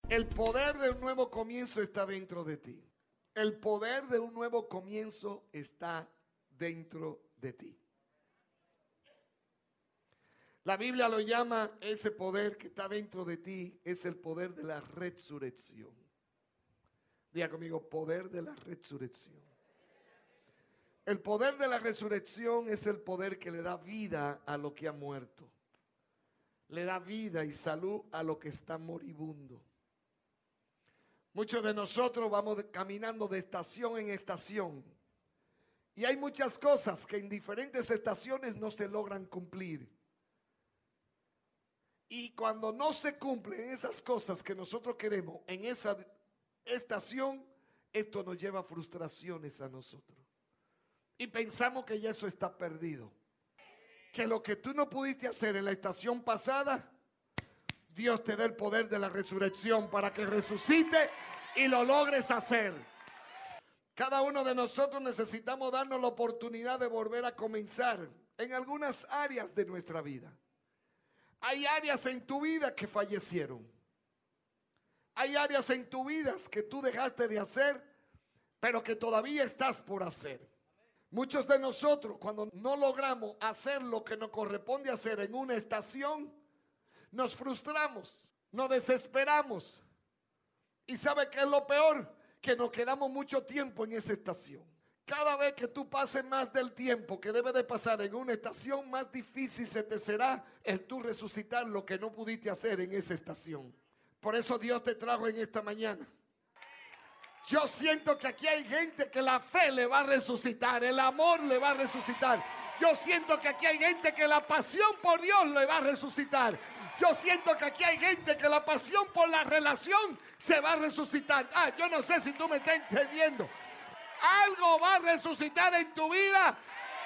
El poder de un nuevo comienzo está dentro de ti. El poder de un nuevo comienzo está dentro de ti. La Biblia lo llama, ese poder que está dentro de ti, es el poder de la resurrección. Diga conmigo, poder de la resurrección. El poder de la resurrección es el poder que le da vida a lo que ha muerto. Le da vida y salud a lo que está moribundo. Muchos de nosotros vamos caminando de estación en estación. Y hay muchas cosas que en diferentes estaciones no se logran cumplir. Y cuando no se cumplen esas cosas que nosotros queremos en esa estación, esto nos lleva a frustraciones a nosotros. Y pensamos que ya eso está perdido. Que lo que tú no pudiste hacer en la estación pasada, Dios te da el poder de la resurrección para que resucite y lo logres hacer. Cada uno de nosotros necesitamos darnos la oportunidad de volver a comenzar en algunas áreas de nuestra vida. Hay áreas en tu vida que fallecieron. Hay áreas en tu vida que tú dejaste de hacer, pero que todavía estás por hacer. Muchos de nosotros, cuando no logramos hacer lo que nos corresponde hacer en una estación, nos frustramos, nos desesperamos. ¿Y sabe qué es lo peor? Que nos quedamos mucho tiempo en esa estación. Cada vez que tú pases más del tiempo que debe de pasar en una estación, más difícil se te será el tú resucitar lo que no pudiste hacer en esa estación. Por eso Dios te trajo en esta mañana. Yo siento que aquí hay gente que la fe le va a resucitar, el amor le va a resucitar. Yo siento que aquí hay gente que la pasión por Dios le va a resucitar. Yo siento que aquí hay gente que la pasión por la relación se va a resucitar. Yo no sé si tú me estás entendiendo. Algo va a resucitar en tu vida.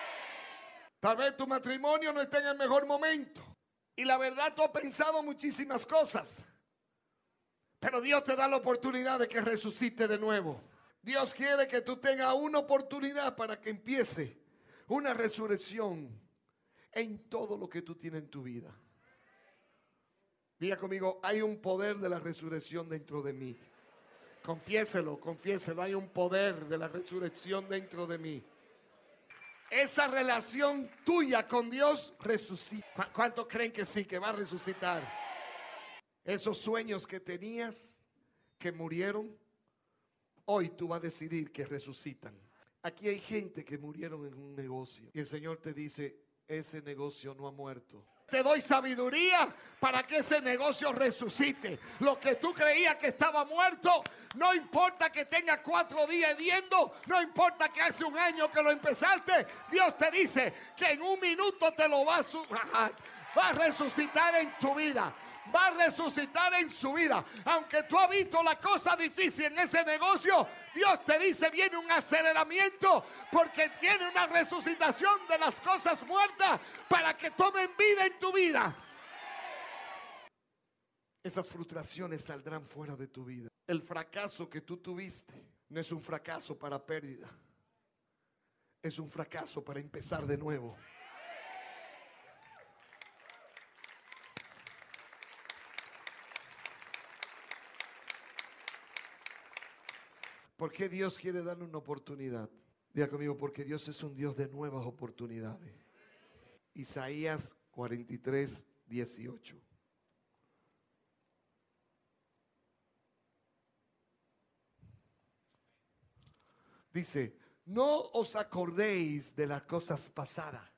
Tal vez tu matrimonio no esté en el mejor momento. Y la verdad tú has pensado muchísimas cosas. Pero Dios te da la oportunidad de que resucite de nuevo. Dios quiere que tú tengas una oportunidad para que empiece una resurrección en todo lo que tú tienes en tu vida. Diga conmigo, hay un poder de la resurrección dentro de mí. Confiéselo, confiéselo, hay un poder de la resurrección dentro de mí. Esa relación tuya con Dios resucita. ¿Cuántos creen que sí, que va a resucitar? Esos sueños que tenías, que murieron, hoy tú vas a decidir que resucitan. Aquí hay gente que murieron en un negocio y el Señor te dice, ese negocio no ha muerto. Te doy sabiduría para que ese negocio resucite. Lo que tú creías que estaba muerto, no importa que tenga 4 días hediondo, no importa que hace 1 año que lo empezaste, Dios te dice que en 1 minuto te lo va a resucitar en tu vida. Va a resucitar en su vida. Aunque tú has visto la cosa difícil en ese negocio, Dios te dice, viene un aceleramiento porque viene una resucitación de las cosas muertas para que tomen vida en tu vida. Esas frustraciones saldrán fuera de tu vida. El fracaso que tú tuviste no es un fracaso para pérdida. Es un fracaso para empezar de nuevo. ¿Por qué Dios quiere darnos una oportunidad? Diga conmigo, porque Dios es un Dios de nuevas oportunidades. Isaías 43, 18. Dice, no os acordéis de las cosas pasadas.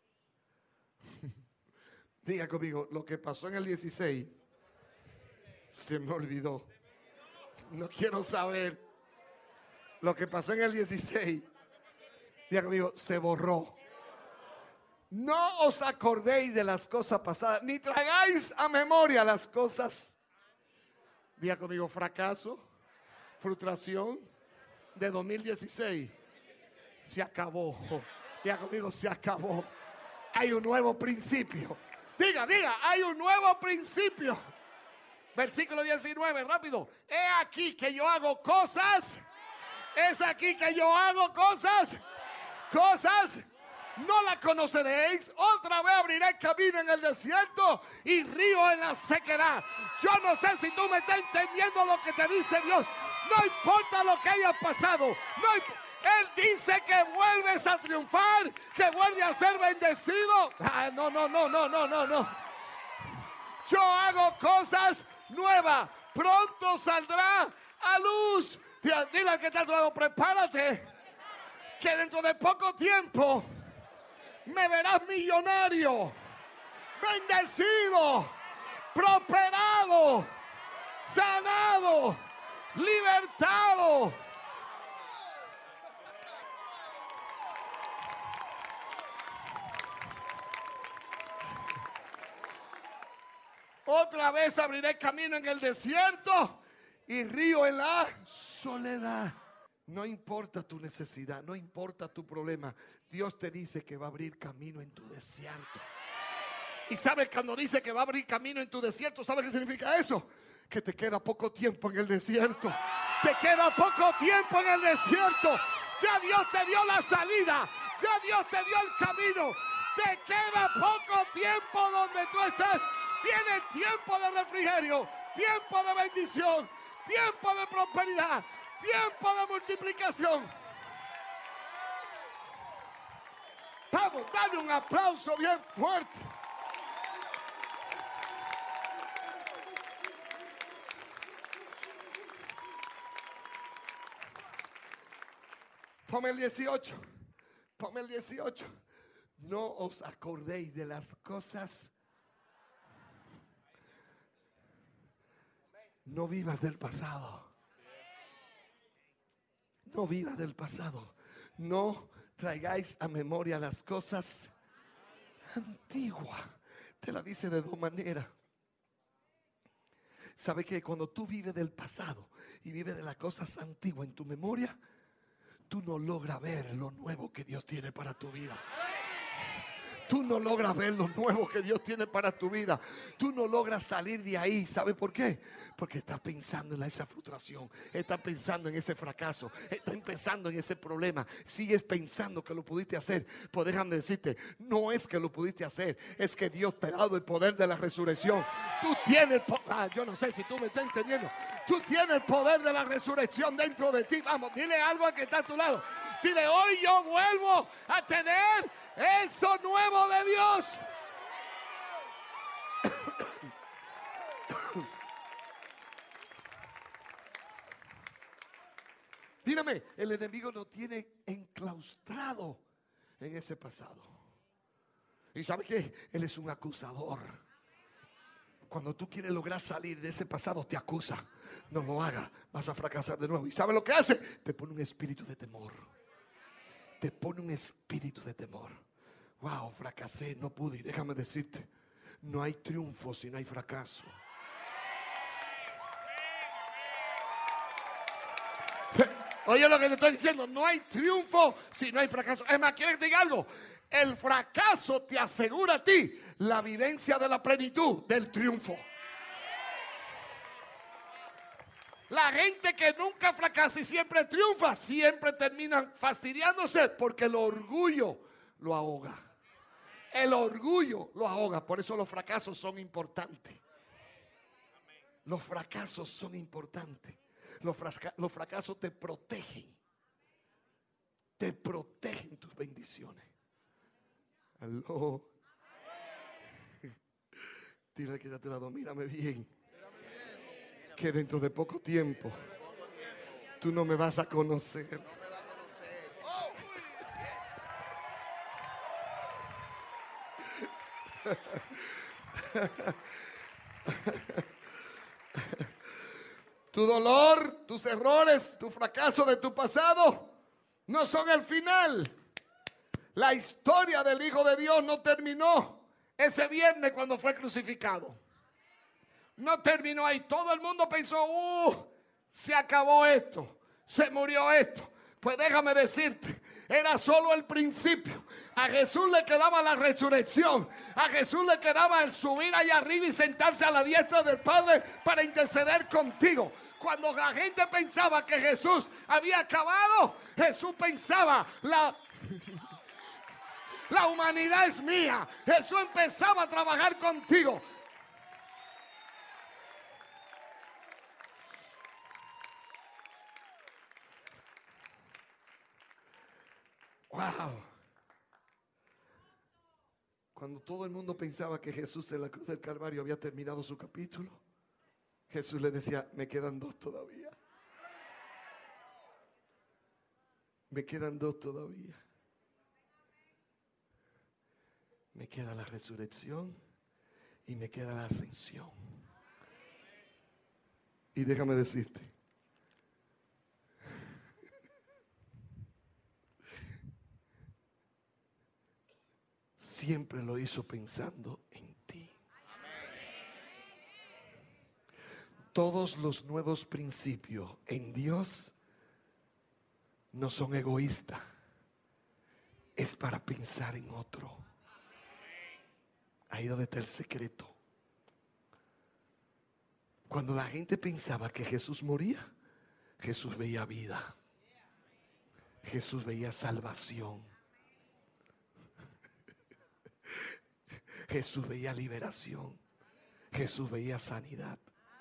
Diga conmigo, lo que pasó en el 16 se me olvidó. No quiero saber. Lo que pasó en el 16, diga conmigo, se borró. No os acordéis de las cosas pasadas, ni tragáis a memoria las cosas. Diga conmigo, fracaso, frustración de 2016. Se acabó. Diga conmigo, se acabó. Hay un nuevo principio. Diga, hay un nuevo principio. Versículo 19, rápido. He aquí que yo hago cosas. Es aquí que yo hago cosas no la conoceréis. Otra vez abriré camino en el desierto y río en la sequedad. Yo no sé si tú me estás entendiendo lo que te dice Dios. No importa lo que haya pasado. Él dice que vuelves a triunfar, que vuelve a ser bendecido. No. Yo hago cosas nuevas. Pronto saldrá a luz. Dile al que está a tu lado, prepárate, que dentro de poco tiempo me verás millonario, bendecido, prosperado, sanado, libertado. Otra vez abriré camino en el desierto y río en la soledad. No importa tu necesidad, no importa tu problema. Dios te dice que va a abrir camino en tu desierto. Y sabes, cuando dice que va a abrir camino en tu desierto, ¿sabes qué significa eso? Que te queda poco tiempo en el desierto. Te queda poco tiempo en el desierto. Ya Dios te dio la salida. Ya Dios te dio el camino. Te queda poco tiempo donde tú estás. Viene tiempo de refrigerio, tiempo de bendición, tiempo de prosperidad, tiempo de multiplicación. Vamos, dale un aplauso bien fuerte. Ponme el 18. Ponme el 18. No os acordéis de las cosas. No vivas del pasado. No vivas del pasado. No traigáis a memoria las cosas antiguas. Te la dice de dos maneras. ¿Sabe que cuando tú vives del pasado y vives de las cosas antiguas en tu memoria, tú no logras ver lo nuevo que Dios tiene para tu vida? Tú no logras ver lo nuevo que Dios tiene para tu vida. Tú no logras salir de ahí. ¿Sabe por qué? Porque estás pensando en esa frustración. Estás pensando en ese fracaso. Estás pensando en ese problema. Sigues pensando que lo pudiste hacer. Pues déjame decirte, no es que lo pudiste hacer. Es que Dios te ha dado el poder de la resurrección. Tú tienes el poder. Yo no sé si tú me estás entendiendo. Tú tienes el poder de la resurrección dentro de ti. Vamos, dile algo al que está a tu lado. Dile, hoy yo vuelvo a tener eso nuevo de Dios. Mírame, el enemigo nos tiene enclaustrado en ese pasado. ¿Y sabe qué? Él es un acusador. Cuando tú quieres lograr salir de ese pasado, te acusa. No lo hagas, vas a fracasar de nuevo. ¿Y sabe lo que hace? Te pone un espíritu de temor. Te pone un espíritu de temor. Wow, fracasé, no pude. Y déjame decirte, no hay triunfo si no hay fracaso. Oye lo que te estoy diciendo, no hay triunfo si no hay fracaso. Es más, ¿quieres que te diga algo? El fracaso te asegura a ti la vivencia de la plenitud del triunfo. La gente que nunca fracasa y siempre triunfa, siempre terminan fastidiándose porque el orgullo lo ahoga. El orgullo lo ahoga. Por eso los fracasos son importantes. Los fracasos son importantes. Los fracasos te protegen. Te protegen tus bendiciones. Aló. Dile que a tu lado, mírame bien. Que dentro de poco tiempo tú no me vas a conocer. Tu dolor, tus errores, tu fracaso de tu pasado no son el final. La historia del Hijo de Dios no terminó ese viernes cuando fue crucificado. No terminó ahí. Todo el mundo pensó, se acabó esto, se murió esto. Pues déjame decirte, era solo el principio. A Jesús le quedaba la resurrección. A Jesús le quedaba el subir allá arriba y sentarse a la diestra del Padre para interceder contigo. Cuando la gente pensaba que Jesús había acabado, Jesús pensaba, La humanidad es mía. Jesús empezaba a trabajar contigo. Wow. Cuando todo el mundo pensaba que Jesús en la cruz del Calvario había terminado su capítulo, Jesús le decía, me quedan 2 todavía. Me quedan 2 todavía. Me queda la resurrección y me queda la ascensión. Y déjame decirte, siempre lo hizo pensando en ti. Todos los nuevos principios en Dios no son egoístas. Es para pensar en otro. Ahí donde está el secreto. Cuando la gente pensaba que Jesús moría, Jesús veía vida. Jesús veía salvación. Jesús veía liberación. Jesús veía sanidad.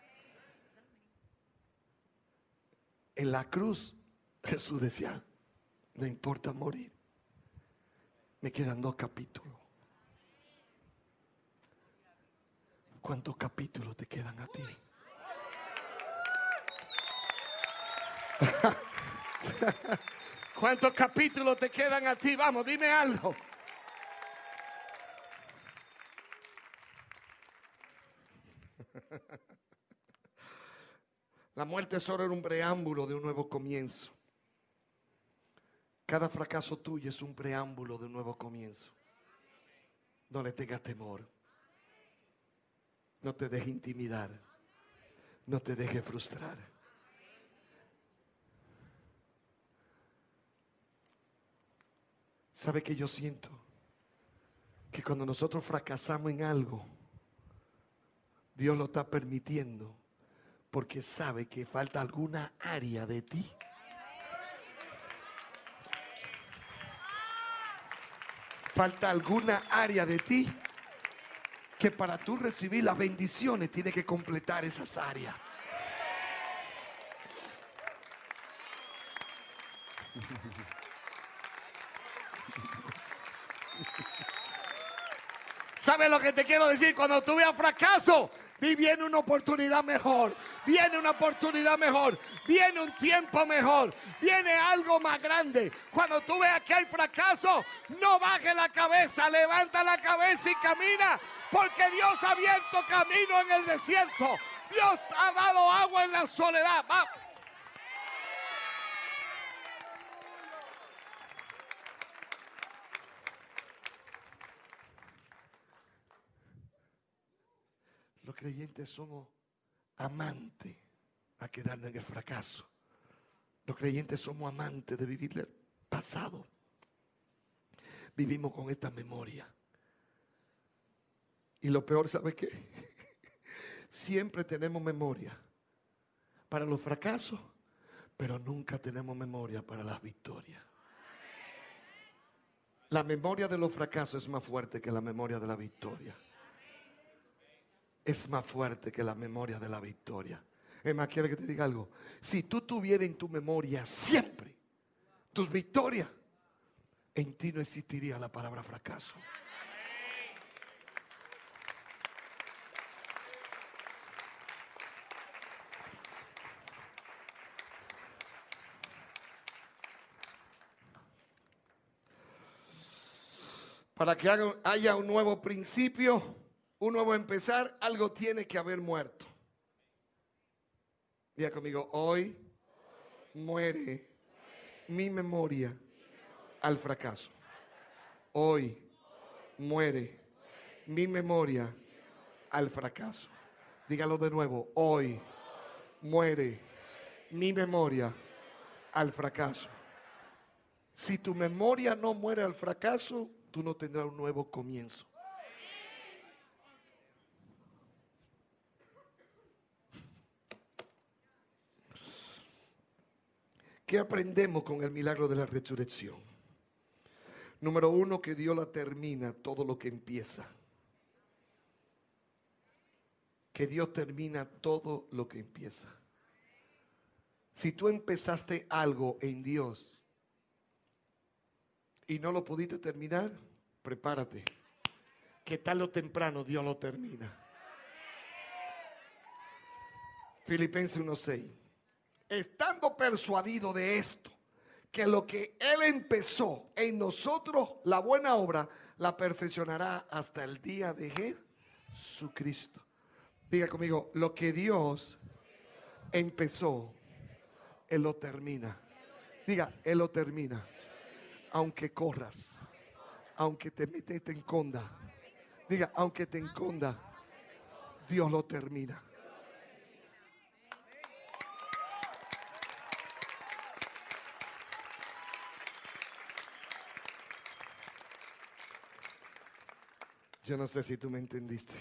En la cruz, Jesús decía, no importa morir. Me quedan 2 capítulos. ¿Cuántos capítulos te quedan a ti? ¿Cuántos capítulos te quedan a ti? Vamos, dime algo. La muerte solo era un preámbulo de un nuevo comienzo. Cada fracaso tuyo es un preámbulo de un nuevo comienzo. No le tengas temor. No te dejes intimidar. No te dejes frustrar. ¿Sabe qué yo siento? Que cuando nosotros fracasamos en algo, Dios lo está permitiendo porque sabe que falta alguna área de ti. Falta alguna área de ti que para tú recibir las bendiciones tiene que completar esas áreas. ¿Sabes lo que te quiero decir? Cuando tú veas fracaso, viene una oportunidad mejor. Viene una oportunidad mejor. Viene un tiempo mejor. Viene algo más grande. Cuando tú veas que hay fracaso, no bajes la cabeza. Levanta la cabeza y camina. Porque Dios ha abierto camino en el desierto. Dios ha dado agua en la soledad. Va. Los creyentes somos amantes a quedarnos en el fracaso. Los creyentes somos amantes de vivir el pasado. Vivimos con esta memoria. Y lo peor, ¿sabe qué? Siempre tenemos memoria para los fracasos, pero nunca tenemos memoria para las victorias. La memoria de los fracasos es más fuerte que la memoria de la victoria. Es más fuerte que la memoria de la victoria. Es más, quiero que te diga algo. Si tú tuvieras en tu memoria siempre tus victorias, en ti no existiría la palabra fracaso. Para que haya un nuevo principio, un nuevo empezar, algo tiene que haber muerto. Diga conmigo, hoy muere mi memoria al fracaso. Hoy muere mi memoria al fracaso. Dígalo de nuevo, hoy muere mi memoria al fracaso. Si tu memoria no muere al fracaso, tú no tendrás un nuevo comienzo. ¿Qué aprendemos con el milagro de la resurrección? Número uno, que Dios la termina todo lo que empieza. Que Dios termina todo lo que empieza. Si tú empezaste algo en Dios y no lo pudiste terminar, prepárate, que tarde o temprano Dios lo termina. Filipenses 1:6. Estando persuadido de esto, que lo que Él empezó en nosotros, la buena obra, la perfeccionará hasta el día de Jesucristo. Diga conmigo, lo que Dios empezó, Él lo termina. Diga, Él lo termina. Aunque corras, aunque te metes en conda. Diga, aunque te enconda, Dios lo termina. Yo no sé si tú me entendiste.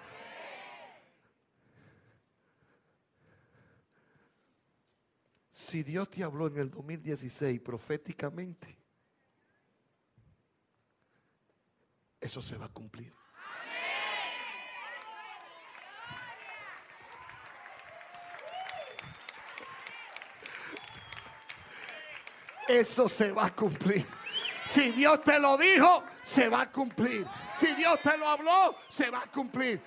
Si Dios te habló en el 2016 proféticamente, eso se va a cumplir. Eso se va a cumplir. Si Dios te lo dijo, se va a cumplir. Si Dios te lo habló, se va a cumplir.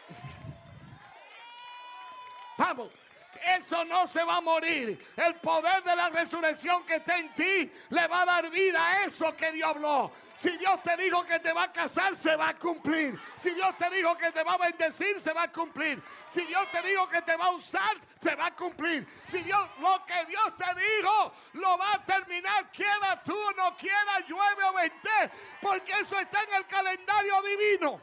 Vamos. Eso no se va a morir. El poder de la resurrección que está en ti le va a dar vida a eso que Dios habló. Si Dios te dijo que te va a casar, se va a cumplir. Si Dios te dijo que te va a bendecir, se va a cumplir. Si Dios te dijo que te va a usar, se va a cumplir. Si Dios, lo que Dios te dijo, lo va a terminar, quiera tú o no quiera, llueve o vente, porque eso está en el calendario divino.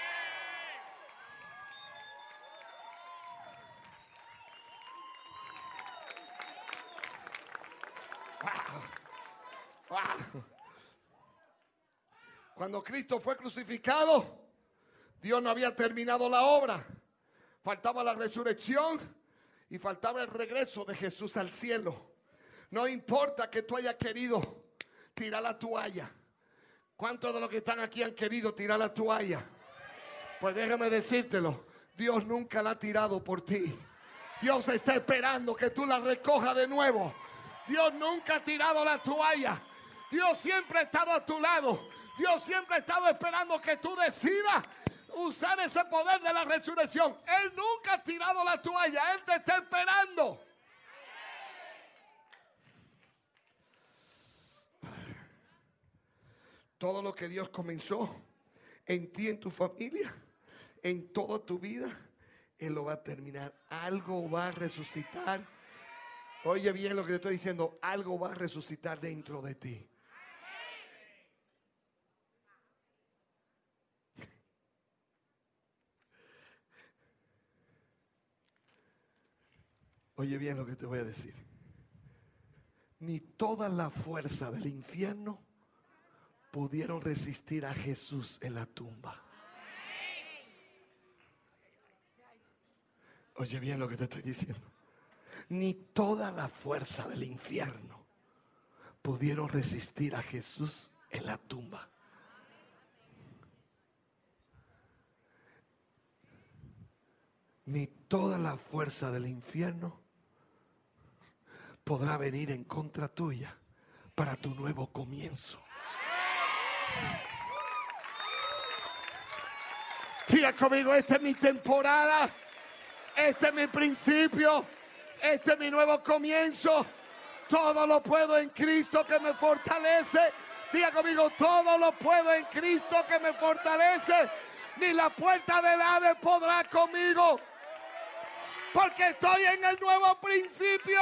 Wow. Cuando Cristo fue crucificado, Dios no había terminado la obra. Faltaba la resurrección y faltaba el regreso de Jesús al cielo. No importa que tú hayas querido tirar la toalla. ¿Cuántos de los que están aquí han querido tirar la toalla? Pues déjame decírtelo, Dios nunca la ha tirado por ti. Dios está esperando que tú la recojas de nuevo. Dios nunca ha tirado la toalla. Dios siempre ha estado a tu lado. Dios siempre ha estado esperando que tú decidas usar ese poder de la resurrección. Él nunca ha tirado la toalla. Él te está esperando. Todo lo que Dios comenzó en ti, en tu familia, en toda tu vida, Él lo va a terminar. Algo va a resucitar. Oye bien lo que te estoy diciendo. Algo va a resucitar dentro de ti. Oye bien lo que te voy a decir. Ni toda la fuerza del infierno pudieron resistir a Jesús en la tumba. Oye bien lo que te estoy diciendo. Ni toda la fuerza del infierno pudieron resistir a Jesús en la tumba. Ni toda la fuerza del infierno podrá venir en contra tuya para tu nuevo comienzo. Siga conmigo, esta es mi temporada, este es mi principio, este es mi nuevo comienzo. Todo lo puedo en Cristo que me fortalece. Diga conmigo, todo lo puedo en Cristo que me fortalece. Ni la puerta del Hades podrá conmigo, porque estoy en el nuevo principio.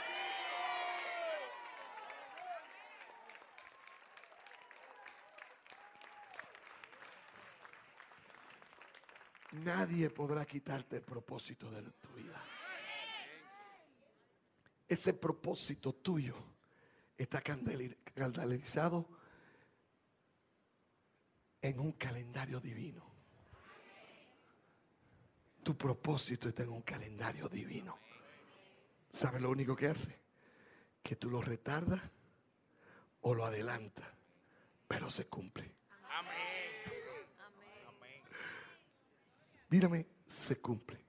Nadie podrá quitarte el propósito de tu vida. Ese propósito tuyo está calendarizado en un calendario divino. Tu propósito está en un calendario divino. ¿Sabes lo único que hace? Que tú lo retardas o lo adelantas pero se cumple. Amén. Mírame, se cumple.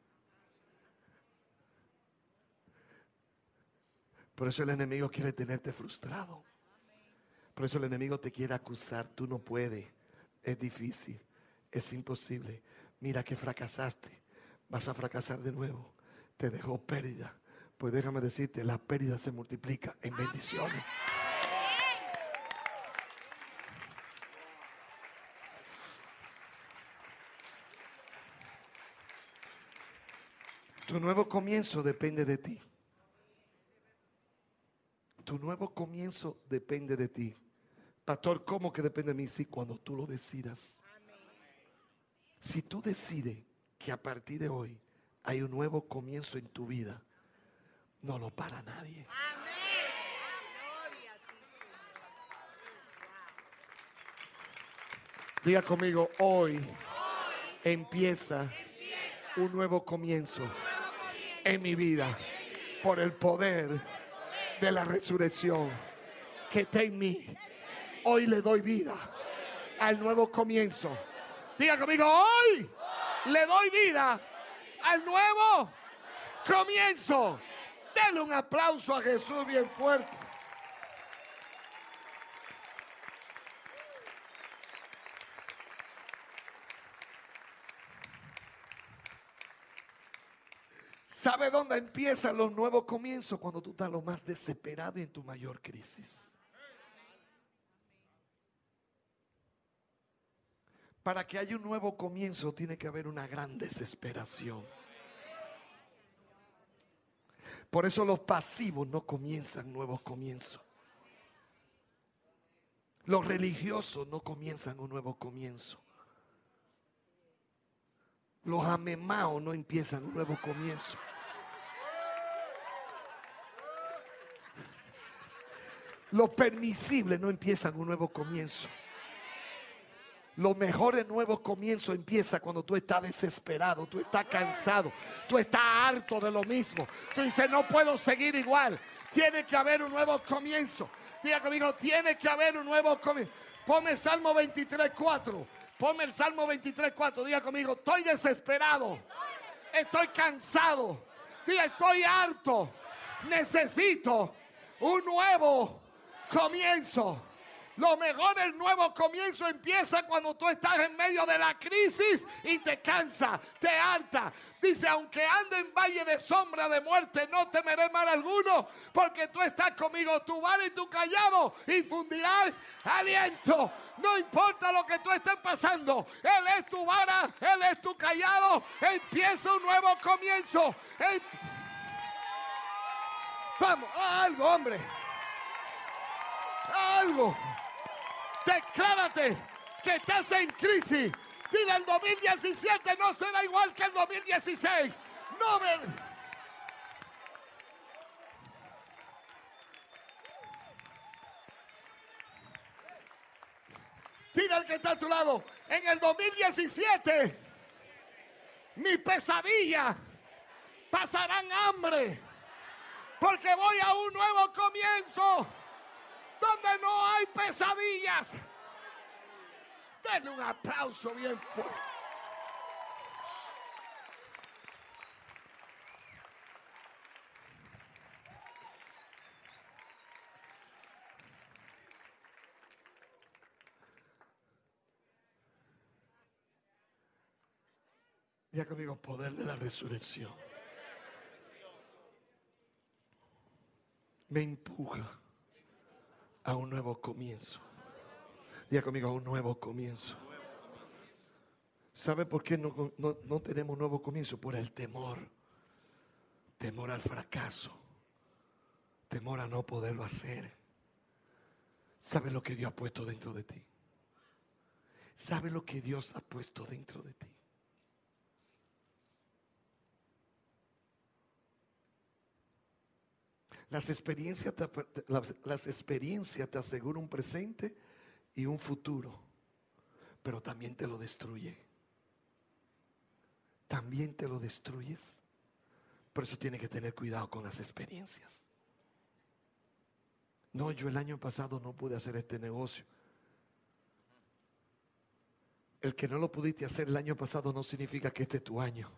Por eso el enemigo quiere tenerte frustrado. Por eso el enemigo te quiere acusar. Tú no puedes. Es difícil. Es imposible. Mira que fracasaste. Vas a fracasar de nuevo. Te dejó pérdida. Pues déjame decirte, la pérdida se multiplica en bendiciones. Tu nuevo comienzo depende de ti. Tu nuevo comienzo depende de ti. Pastor, ¿cómo que depende de mí? Sí, cuando tú lo decidas. Si tú decides que a partir de hoy hay un nuevo comienzo en tu vida, no lo para nadie. Diga conmigo, hoy empieza un nuevo comienzo en mi vida por el poder de la resurrección que está en mí. Hoy le doy vida al nuevo comienzo. Diga conmigo, hoy le doy vida al nuevo comienzo. Denle un aplauso a Jesús bien fuerte. ¿Sabe dónde empiezan los nuevos comienzos? Cuando tú estás lo más desesperado y en tu mayor crisis. Para que haya un nuevo comienzo tiene que haber una gran desesperación. Por eso los pasivos no comienzan nuevos comienzos. Los religiosos no comienzan un nuevo comienzo. Los amemaos no empiezan un nuevo comienzo. Los permisibles no empiezan un nuevo comienzo. Los mejores nuevos comienzos empiezan cuando tú estás desesperado, tú estás cansado, tú estás harto de lo mismo. Tú dices, no puedo seguir igual. Tiene que haber un nuevo comienzo. Diga conmigo, tiene que haber un nuevo comienzo. Ponme Salmo 23:4. Ponme el Salmo 23:4. Diga conmigo, estoy desesperado. Estoy cansado. Diga, estoy harto. Necesito un nuevo comienzo. Lo mejor del nuevo comienzo empieza cuando tú estás en medio de la crisis y te cansa, te harta. Dice, aunque ande en valle de sombra de muerte, no temeré mal alguno, porque tú estás conmigo. Tu vara y tu callado infundirán aliento. No importa lo que tú estés pasando, Él es tu vara, Él es tu callado. Empieza un nuevo comienzo. Vamos, algo, hombre. Algo. Declárate que estás en crisis. Dile, el 2017 no será igual que el 2016. No me... Dile al que está a tu lado, en el 2017 mi pesadilla pasarán hambre, porque voy a un nuevo comienzo donde no hay pesadillas. Denle un aplauso bien fuerte. Diga conmigo, poder de la resurrección me empuja a un nuevo comienzo. Diga conmigo, a un nuevo comienzo. ¿Sabe por qué no tenemos nuevo comienzo? Por el temor. Temor al fracaso. Temor a no poderlo hacer. ¿Sabe lo que Dios ha puesto dentro de ti? ¿Sabe lo que Dios ha puesto dentro de ti? Las experiencias te aseguran un presente y un futuro, pero también te lo destruye. También te lo destruyes. Por eso tienes que tener cuidado con las experiencias. No, yo el año pasado no pude hacer este negocio. El que no lo pudiste hacer el año pasado no significa que este es tu año.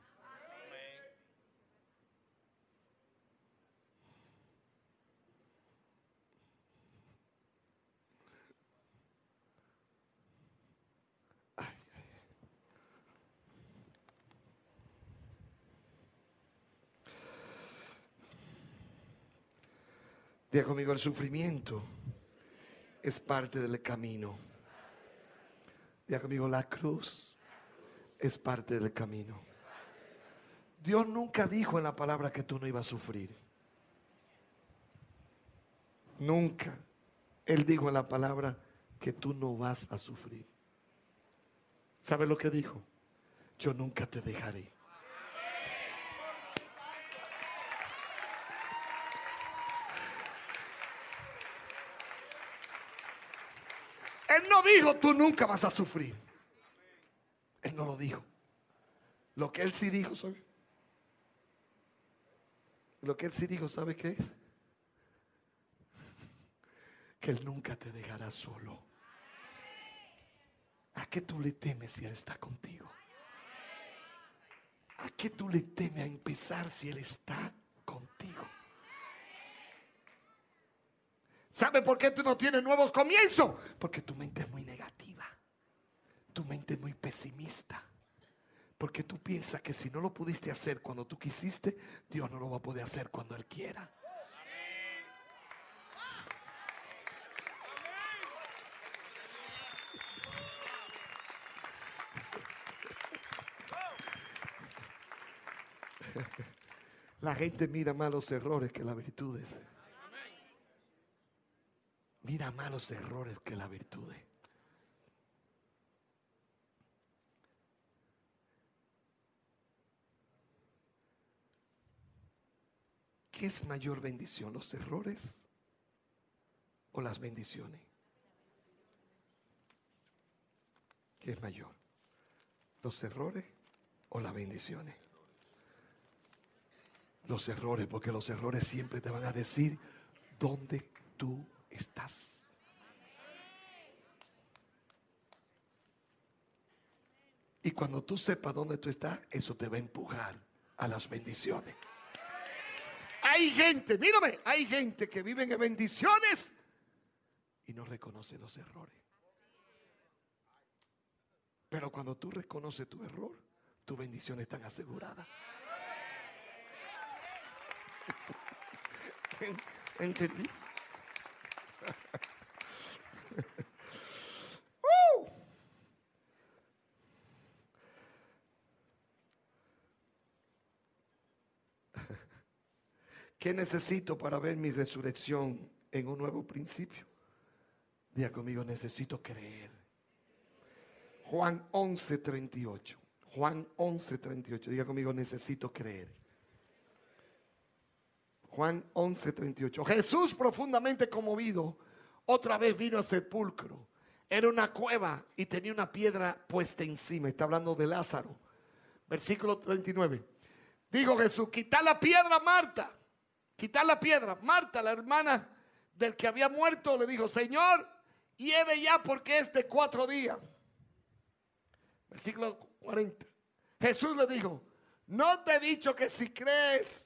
Diga conmigo, el sufrimiento es parte del camino. Diga conmigo, la cruz es parte del camino. Dios nunca dijo en la palabra que tú no ibas a sufrir. Nunca. Él dijo en la palabra que tú no vas a sufrir. ¿Sabe lo que dijo? Yo nunca te dejaré. Él no dijo, tú nunca vas a sufrir. Él no lo dijo. Lo que él sí dijo, ¿sabe? Lo que él sí dijo, ¿sabe qué es? Que él nunca te dejará solo. ¿A qué tú le temes si él está contigo? ¿A qué tú le temes a empezar si él está contigo? ¿Sabe por qué tú no tienes nuevos comienzos? Porque tu mente es muy negativa. Tu mente es muy pesimista. Porque tú piensas que si no lo pudiste hacer cuando tú quisiste, Dios no lo va a poder hacer cuando Él quiera. La gente mira más los errores que las virtudes. Mira más los errores que las virtudes. ¿Qué es mayor bendición, los errores o las bendiciones? ¿Qué es mayor? ¿Los errores o las bendiciones? Los errores, porque los errores siempre te van a decir dónde tú estás. Y cuando tú sepas dónde tú estás, eso te va a empujar a las bendiciones. Hay gente, mírame, hay gente que vive en bendiciones y no reconoce los errores. Pero cuando tú reconoces tu error, tus bendiciones están aseguradas. ¿Entendí? ¿Qué necesito para ver mi resurrección en un nuevo principio? Diga conmigo, necesito creer. Juan 11:38. Juan 11:38. Diga conmigo, necesito creer. Juan 11:38. Jesús, profundamente conmovido, otra vez vino al sepulcro. Era una cueva y tenía una piedra puesta encima. Está hablando de Lázaro. Versículo 39. Dijo Jesús, quita la piedra, Marta. Quitar la piedra. Marta, la hermana del que había muerto, le dijo, Señor, hiede ya porque es de 4 días. Versículo 40. Jesús le dijo, no te he dicho que si crees.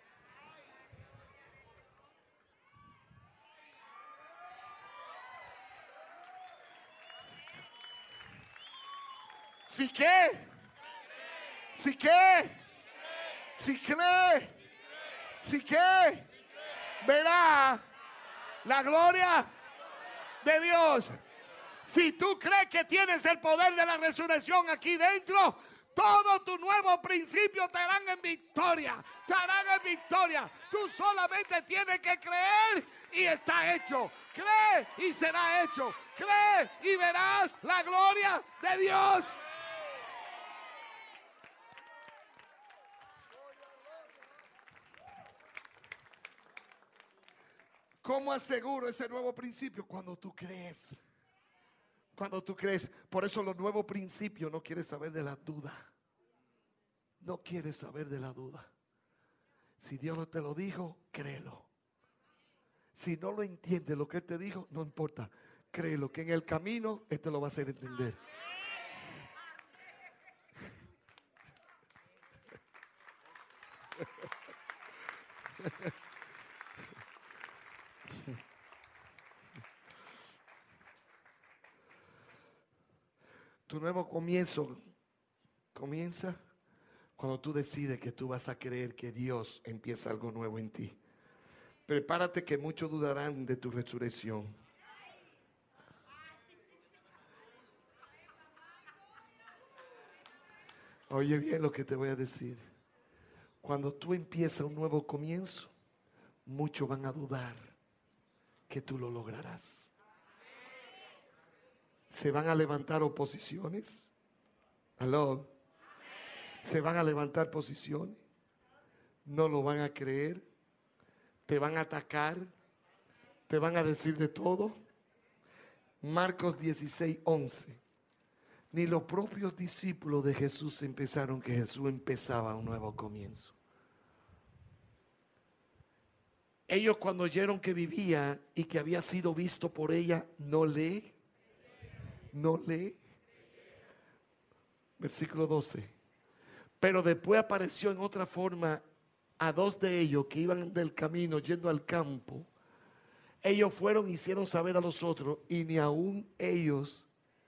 Si qué. Si qué. Si cree. Si que verá la gloria de Dios. Si tú crees que tienes el poder de la resurrección aquí dentro, todo tu nuevo principio te harán en victoria. Te harán en victoria. Tú solamente tienes que creer y está hecho. Cree y será hecho. Cree y verás la gloria de Dios. ¿Cómo aseguro ese nuevo principio? Cuando tú crees. Cuando tú crees. Por eso los nuevos principios no quieres saber de la duda. No quieres saber de la duda. Si Dios no te lo dijo, créelo. Si no lo entiendes lo que Él te dijo, no importa. Créelo que en el camino Él te lo va a hacer entender. Tu nuevo comienzo comienza cuando tú decides que tú vas a creer que Dios empieza algo nuevo en ti. Prepárate que muchos dudarán de tu resurrección. Oye bien lo que te voy a decir. Cuando tú empiezas un nuevo comienzo, muchos van a dudar que tú lo lograrás. Se van a levantar oposiciones. Aló. Se van a levantar posiciones. No lo van a creer. Te van a atacar. Te van a decir de todo. Marcos 16:11. Ni los propios discípulos de Jesús empezaron que Jesús empezaba un nuevo comienzo. Ellos cuando oyeron que vivía y que había sido visto por ella, no lee. Versículo 12. Pero después apareció en otra forma a dos de ellos que iban del camino yendo al campo. Ellos fueron y hicieron saber a los otros y ni aún ellos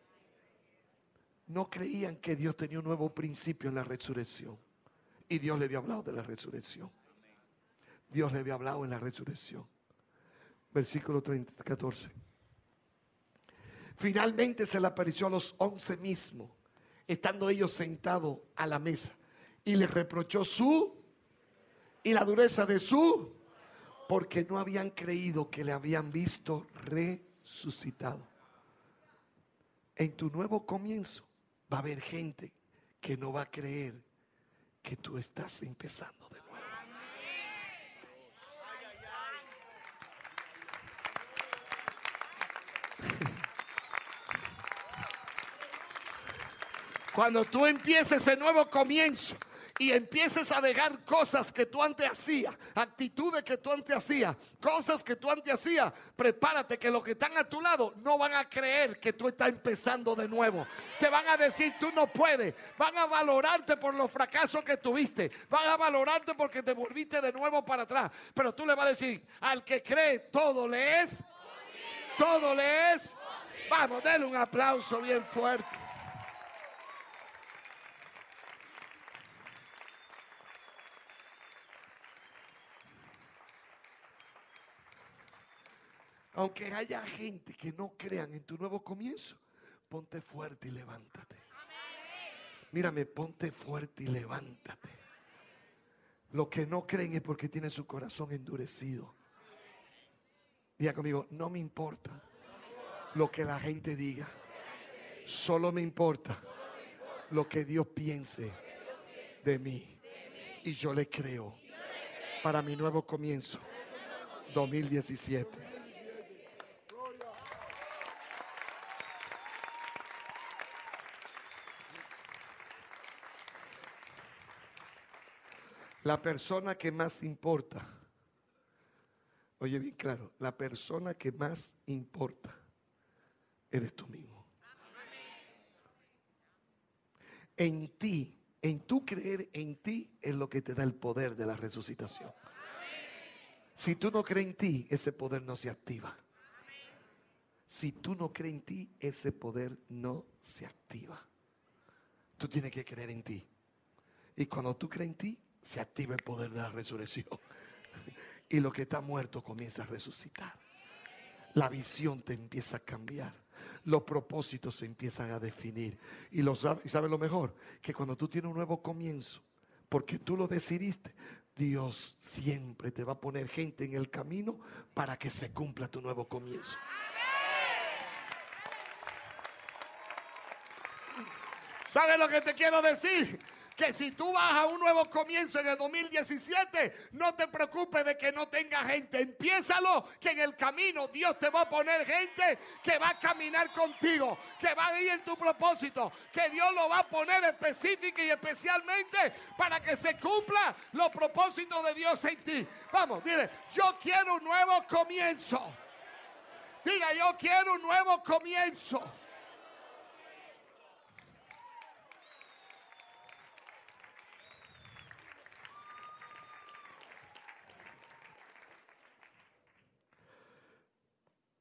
no creían que Dios tenía un nuevo principio en la resurrección. Y Dios le había hablado de la resurrección. Dios le había hablado en la resurrección. Versículo 14. Finalmente se le apareció a los 11 mismos, estando ellos sentados a la mesa. Y les reprochó y la dureza de porque no habían creído que le habían visto resucitado. En tu nuevo comienzo va a haber gente que no va a creer que tú estás empezando de nuevo. Cuando tú empieces ese nuevo comienzo y empieces a dejar cosas que tú antes hacías, actitudes que tú antes hacías, cosas que tú antes hacías, prepárate que los que están a tu lado no van a creer que tú estás empezando de nuevo. Te van a decir tú no puedes, van a valorarte por los fracasos que tuviste, van a valorarte porque te volviste de nuevo para atrás, pero tú le vas a decir al que cree todo le es posible. Todo le es posible. Vamos, denle un aplauso bien fuerte. Aunque haya gente que no crean en tu nuevo comienzo, ponte fuerte y levántate. Mírame, ponte fuerte y levántate. Los que no creen es porque tienen su corazón endurecido. Diga conmigo, no me importa lo que la gente diga. Solo me importa lo que Dios piense de mí. Y yo le creo para mi nuevo comienzo 2017. La persona que más importa, oye bien claro, la persona que más importa eres tú mismo. En ti, en tu creer en ti es lo que te da el poder de la resucitación. Si tú no crees en ti, ese poder no se activa. Si tú no crees en ti, ese poder no se activa. Tú tienes que creer en ti. Y cuando tú crees en ti, se activa el poder de la resurrección. Y lo que está muerto comienza a resucitar. La visión te empieza a cambiar. Los propósitos se empiezan a definir. Y ¿sabes lo mejor? Que cuando tú tienes un nuevo comienzo, porque tú lo decidiste, Dios siempre te va a poner gente en el camino para que se cumpla tu nuevo comienzo. ¿Sabes lo que te quiero decir? Que si tú vas a un nuevo comienzo en el 2017, no te preocupes de que no tenga gente. Empiézalo, que en el camino Dios te va a poner gente que va a caminar contigo, que va a ir en tu propósito, que Dios lo va a poner específica y especialmente para que se cumpla los propósitos de Dios en ti. Vamos, dile, yo quiero un nuevo comienzo. Diga, yo quiero un nuevo comienzo.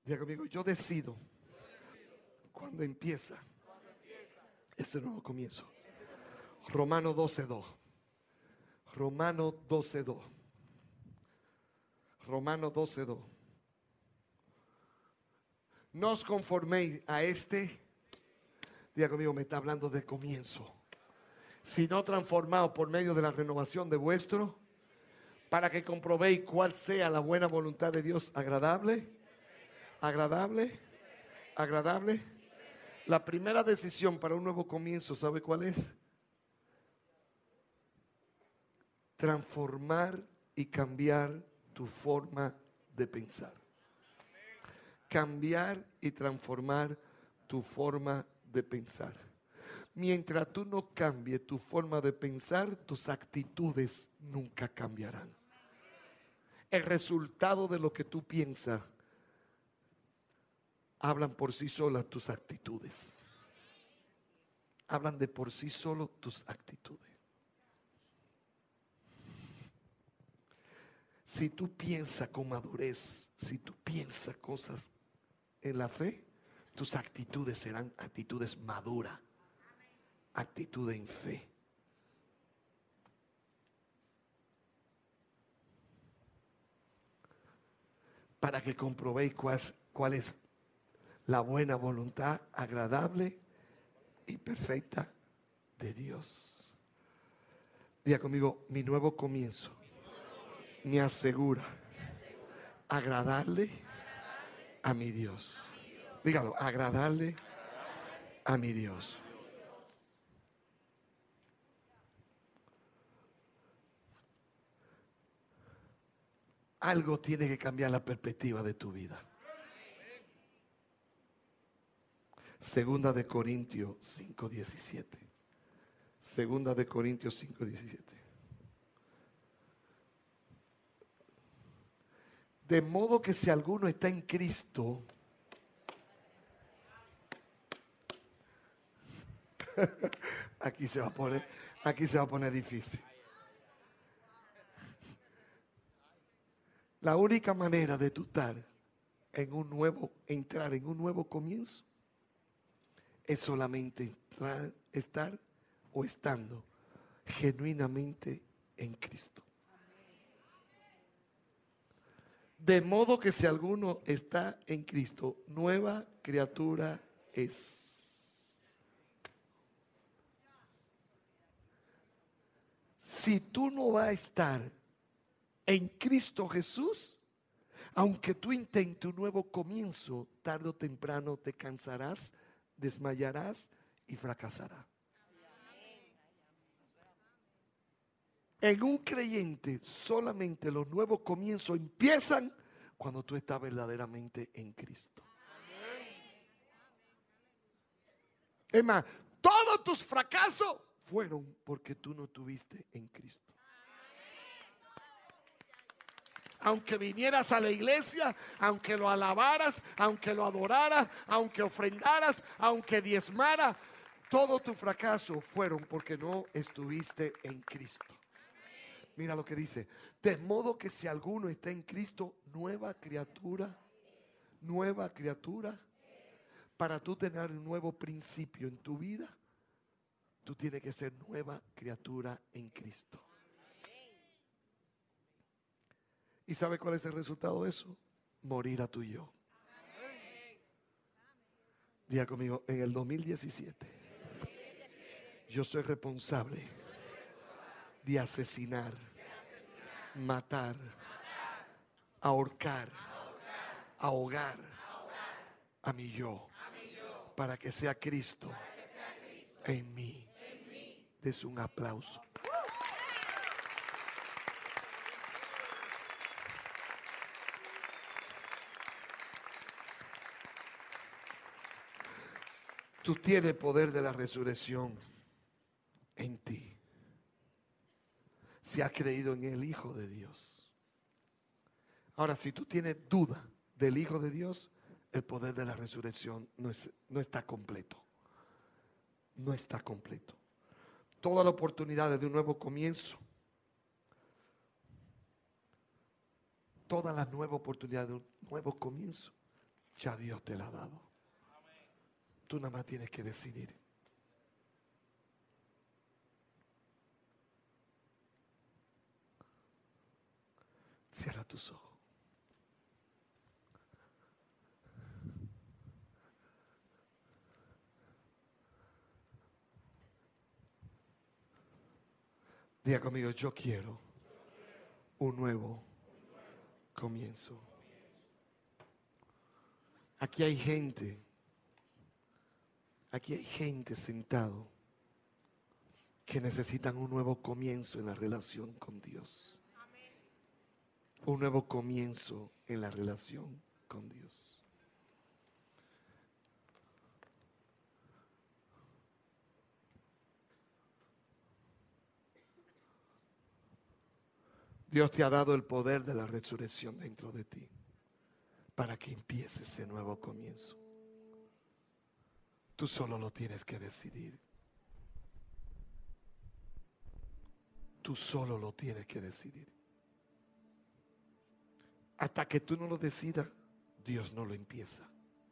Diga conmigo, yo decido cuando empieza ese nuevo comienzo. Romanos 12:2. Romanos 12:2. Romanos 12:2. No os conforméis a este. Diga conmigo, me está hablando de comienzo. Sino transformados por medio de la renovación de vuestro, para que comprobéis cuál sea la buena voluntad de Dios, agradable, agradable, agradable. La primera decisión para un nuevo comienzo, ¿sabe cuál es? Transformar y cambiar tu forma de pensar. Cambiar y transformar tu forma de pensar. Mientras tú no cambies tu forma de pensar, tus actitudes nunca cambiarán. El resultado de lo que tú piensas hablan por sí solas tus actitudes. Hablan de por sí solo tus actitudes. Si tú piensas con madurez, si tú piensas cosas en la fe, tus actitudes serán actitudes maduras, actitudes en fe. Para que comprobéis cuál es la buena voluntad agradable y perfecta de Dios. Diga conmigo, mi nuevo comienzo me asegura agradarle a mi Dios. Dígalo, agradarle a mi Dios. Algo tiene que cambiar la perspectiva de tu vida. Segunda de Corintios 5:17. Segunda de Corintios 5:17. De modo que si alguno está en Cristo, aquí se va a poner difícil. La única manera de tú entrar en un nuevo comienzo es solamente estar o estando genuinamente en Cristo. De modo que si alguno está en Cristo, nueva criatura es. Si tú no vas a estar en Cristo Jesús, aunque tú intentes un nuevo comienzo, tarde o temprano te cansarás, desmayarás y fracasarás. En un creyente solamente los nuevos comienzos empiezan cuando tú estás verdaderamente en Cristo. Es más, todos tus fracasos fueron porque tú no estuviste en Cristo. Aunque vinieras a la iglesia, aunque lo alabaras, aunque lo adoraras, aunque ofrendaras, aunque diezmaras, todos tus fracasos fueron porque no estuviste en Cristo. Mira lo que dice. De modo que si alguno está en Cristo, nueva criatura. Para tú tener un nuevo principio en tu vida, tú tienes que ser nueva criatura en Cristo. ¿Y sabe cuál es el resultado de eso? Morir a tu yo. Diga conmigo, en el 2017, yo soy responsable de asesinar, matar, ahorcar, ahogar a mi yo, para que sea Cristo en mí. Des un aplauso. Tú tienes el poder de la resurrección en ti. Si has creído en el Hijo de Dios. Ahora, si tú tienes duda del Hijo de Dios, el poder de la resurrección no está completo. No está completo. Todas las oportunidades de un nuevo comienzo, todas las nuevas oportunidades de un nuevo comienzo, Ya Dios te la ha dado. Tú nada más tienes que decidir. Cierra tus ojos. Diga conmigo, yo quiero un nuevo comienzo. Aquí hay gente sentado que necesitan un nuevo comienzo en la relación con Dios. Un nuevo comienzo en la relación con Dios. Dios te ha dado el poder de la resurrección dentro de ti para que empieces ese nuevo comienzo. Tú solo lo tienes que decidir. Tú solo lo tienes que decidir. Hasta que tú no lo decidas, Dios no lo empieza.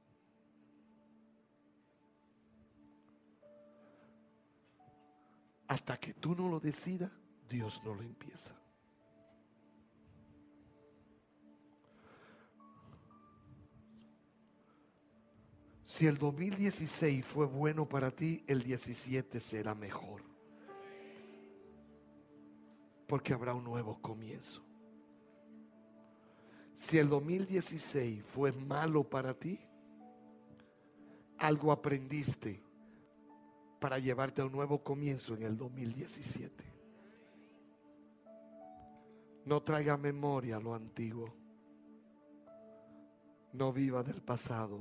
Hasta que tú no lo decidas, Dios no lo empieza. Si el 2016 fue bueno para ti, el 17 será mejor. Porque habrá un nuevo comienzo. Si el 2016 fue malo para ti, algo aprendiste para llevarte a un nuevo comienzo en el 2017. No traiga a memoria lo antiguo. No viva del pasado.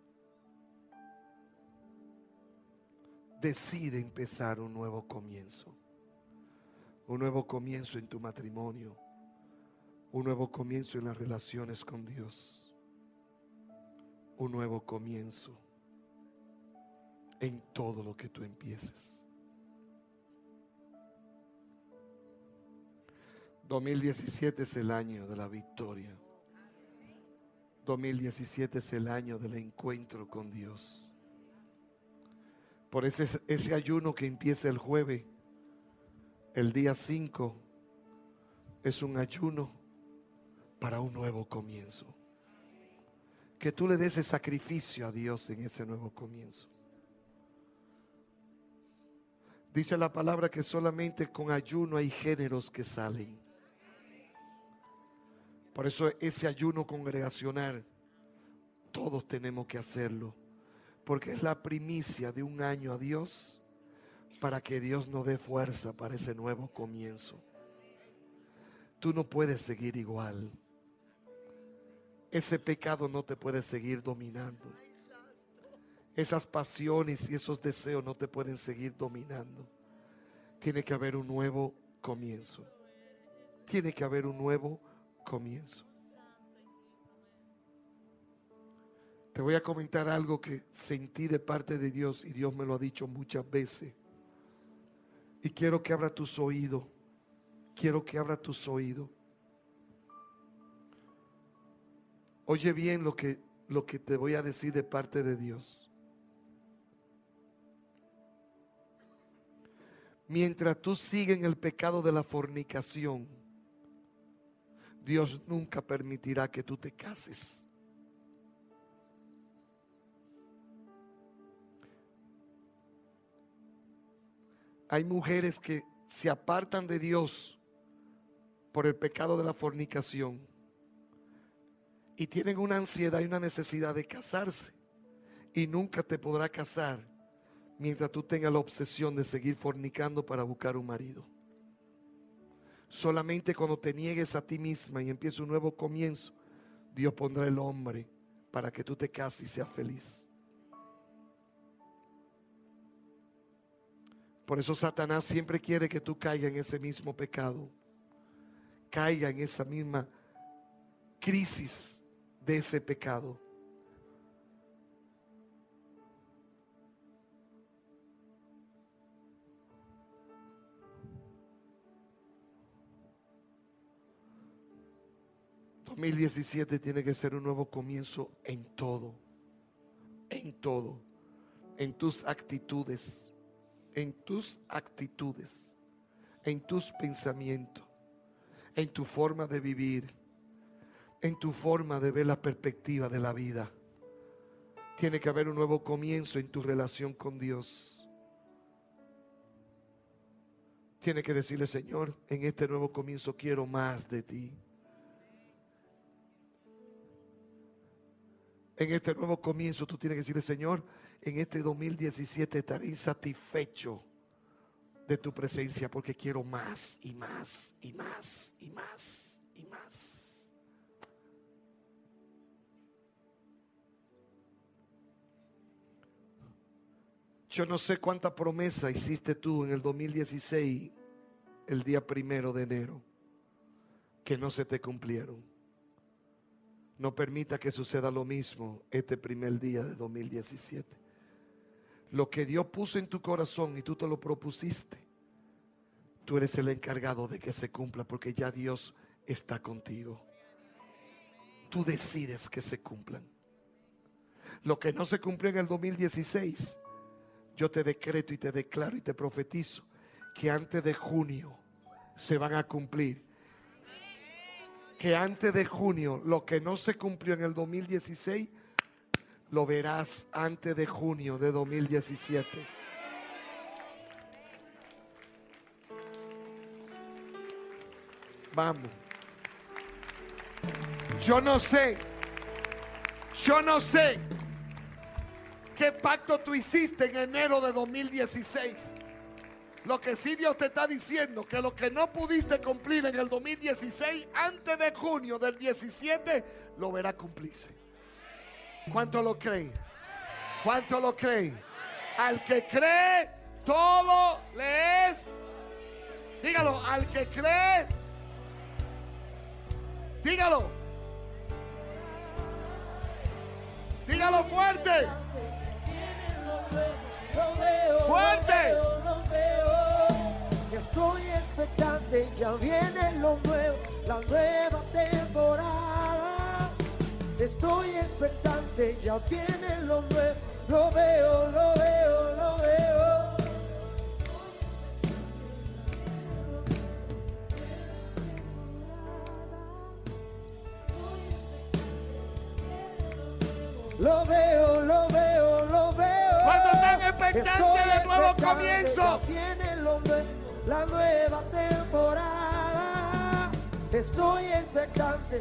Decide empezar un nuevo comienzo. Un nuevo comienzo en tu matrimonio. Un nuevo comienzo en las relaciones con Dios. Un nuevo comienzo en todo lo que tú empieces. 2017 es el año de la victoria. 2017 es el año del encuentro con Dios. Por ese ayuno que empieza el jueves, el día 5, es un ayuno para un nuevo comienzo. Que tú le des ese sacrificio a Dios en ese nuevo comienzo. Dice la palabra que solamente con ayuno hay géneros que salen. Por eso ese ayuno congregacional, todos tenemos que hacerlo. Porque es la primicia de un año a Dios para que Dios nos dé fuerza para ese nuevo comienzo. Tú no puedes seguir igual. Ese pecado no te puede seguir dominando. Esas pasiones y esos deseos no te pueden seguir dominando. Tiene que haber un nuevo comienzo. Tiene que haber un nuevo comienzo. Te voy a comentar algo que sentí de parte de Dios y Dios me lo ha dicho muchas veces. Y quiero que abra tus oídos. Quiero que abra tus oídos. Oye bien lo que te voy a decir de parte de Dios. Mientras tú sigues en el pecado de la fornicación, Dios nunca permitirá que tú te cases. Hay mujeres que se apartan de Dios por el pecado de la fornicación y tienen una ansiedad y una necesidad de casarse, y nunca te podrá casar mientras tú tengas la obsesión de seguir fornicando para buscar un marido. Solamente cuando te niegues a ti misma y empieces un nuevo comienzo, Dios pondrá el hombre para que tú te cases y seas feliz. Por eso Satanás siempre quiere que tú caigas en ese mismo pecado, caiga en esa misma crisis de ese pecado. 2017 tiene que ser un nuevo comienzo en todo, en todo, en tus actitudes, en tus actitudes, en tus pensamientos, en tu forma de vivir, en tu forma de ver la perspectiva de la vida. Tiene que haber un nuevo comienzo en tu relación con Dios. Tiene que decirle: Señor, en este nuevo comienzo quiero más de ti. En este nuevo comienzo tú tienes que decirle: Señor, en este 2017 estaré insatisfecho de tu presencia porque quiero más y más y más y más y más. Yo no sé cuánta promesa hiciste tú en el 2016, el día 1 de enero, que no se te cumplieron. No permita que suceda lo mismo este primer día de 2017. Lo que Dios puso en tu corazón y tú te lo propusiste, tú eres el encargado de que se cumpla, porque ya Dios está contigo. Tú decides que se cumplan. Lo que no se cumplió en el 2016, yo te decreto y te declaro y te profetizo que antes de junio se van a cumplir. Que antes de junio, lo que no se cumplió en el 2016, lo verás antes de junio de 2017. Vamos. Yo no sé qué pacto tú hiciste en enero de 2016. Lo que sí Dios te está diciendo, que lo que no pudiste cumplir en el 2016, antes de junio del 17, lo verá cumplirse. ¿Cuánto lo creen? ¿Cuánto lo creen? Al que cree, todo le es. Dígalo, al que cree. Dígalo. Dígalo fuerte. Fuerte. Estoy expectante, ya viene lo nuevo, la nueva temporada. Estoy expectante, ya viene lo nuevo, lo veo, lo veo, lo veo. Lo veo, lo veo, lo veo. Cuando están expectantes del nuevo comienzo, viene lo nuevo, la nueva temporada. Estoy expectante.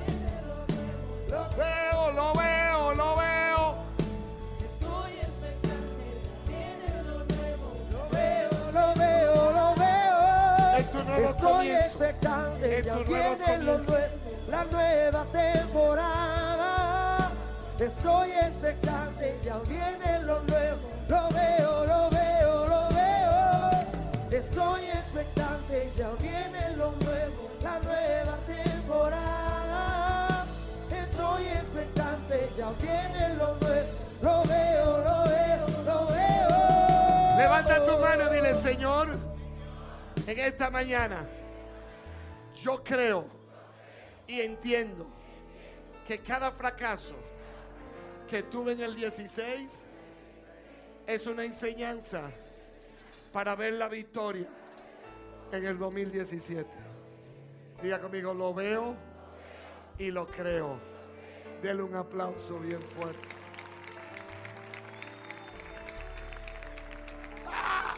lo veo, lo veo, lo veo. Estoy expectante. Viene lo nuevo. Lo veo, lo veo, lo veo. Es tu nuevo Estoy comienzo. expectante. Es Ya tu nuevo viene lo comienzo. nuevo, la nueva temporada. Estoy expectante. Ya viene lo nuevo. Lo veo, lo veo, lo veo. Estoy expectante, ya viene lo nuevo, la nueva temporada. Estoy expectante, ya viene lo nuevo, lo veo, lo veo, lo veo. Levanta tu mano y dile: Señor, en esta mañana yo creo y entiendo que cada fracaso que tuve en el 16 es una enseñanza para ver la victoria en el 2017. Diga conmigo: lo veo y lo creo. Dele un aplauso bien fuerte. ¡Ah!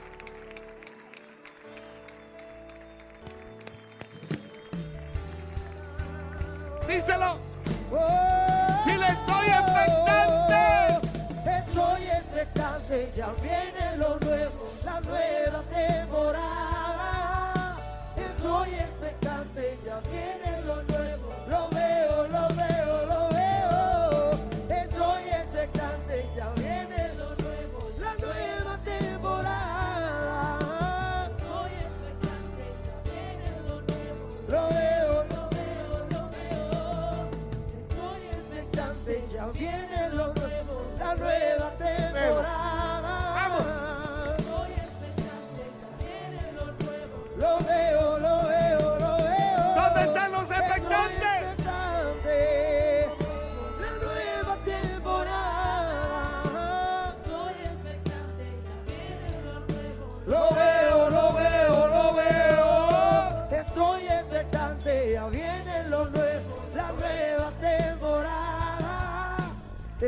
Díselo. Dile: estoy expectante. Estoy expectante, ya viene lo nuevo, la nueva temporada. Estoy expectante, ya viene lo nuevo, lo veo, lo veo, lo veo. Estoy expectante, ya viene lo nuevo, la nueva temporada. Estoy expectante, ya viene lo nuevo, lo veo, lo veo, lo veo. Estoy expectante, ya viene lo nuevo, la nueva temporada. Vamos. Estoy expectante, ya viene lo nuevo. Lo veo, lo veo, lo veo. ¿Dónde están los expectantes? Estoy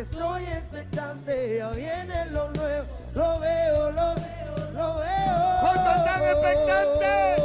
Estoy expectante, ya viene lo nuevo. Lo veo, lo veo, lo veo. ¿Cuántos están expectantes?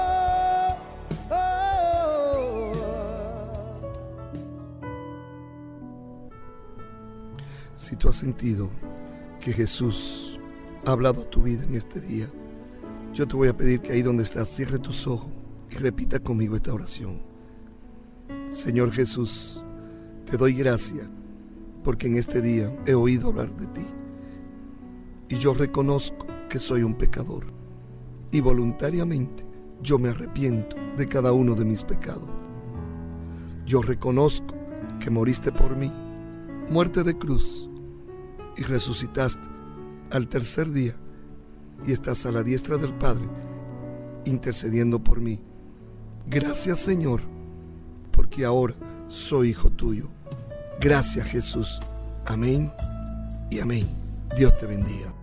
Si tú has sentido que Jesús ha hablado a tu vida en este día, yo te voy a pedir que ahí donde estás, cierre tus ojos y repita conmigo esta oración. Señor Jesús, te doy gracias porque en este día he oído hablar de ti. Y yo reconozco que soy un pecador. Y voluntariamente yo me arrepiento de cada uno de mis pecados. Yo reconozco que moriste por mí, muerte de cruz, y resucitaste al tercer día y estás a la diestra del Padre intercediendo por mí. Gracias, Señor, porque ahora soy hijo tuyo. Gracias, Jesús. Amén y amén. Dios te bendiga.